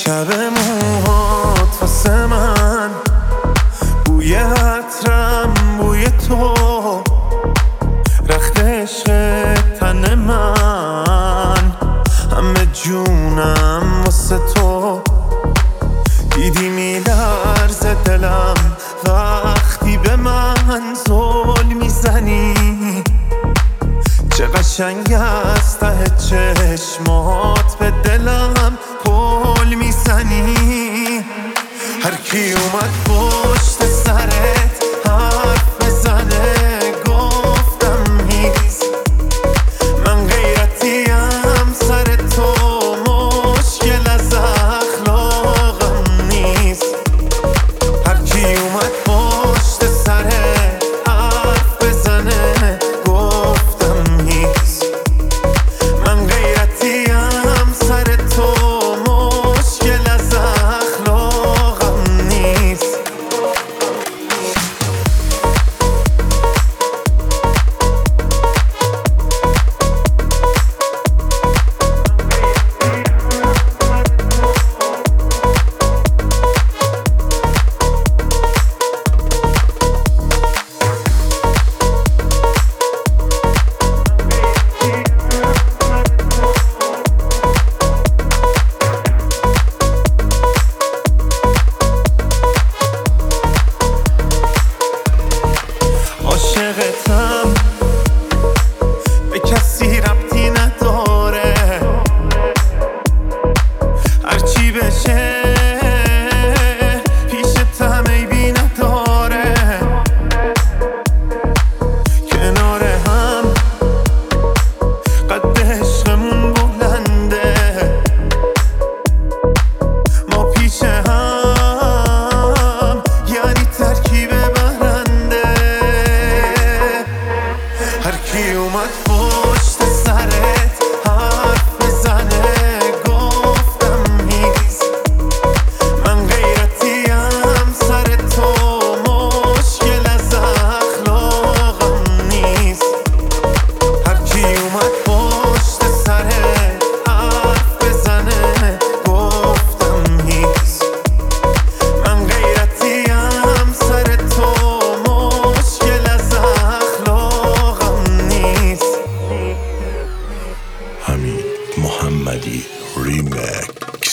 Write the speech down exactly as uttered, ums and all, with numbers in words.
شب موهات واسه من بوی عطرم، بوی تو رخت عشق تن من، همه جونم واسه تو. دیدی میلرزه دلم وقتی به من زل میزنی، چه قشنگ است ته چشمات به دلم پل میزنی. هر کی اومد پشت سرت حرف بزنه گفتم نیست، من غیرتیم سر تو، مشکل از اخلاقم نیست. هر کی اومد پشت سرت حرف بزنه گفتم نیست، من غیرتیم سر تو، مشکل از اخلاقم نیست. عاشقتم به کسی ربطی نداره، هرچی بشه پیشتم عیبی نداره. کنار هم قد عشقمون بلنده، ما پیش هم یعنی ترکیب برنده. هر کی اومد پشت سرت حرف بزنه گفتم نیست، من غیرتیم سر تو، مشکل از اخلاقم نیست. هر کی اومد پشت سرت حرف بزنه گفتم نیست، من غیرتیم سر تو، مشکل از اخلاقم نیست. حمید محمدی ریمیک.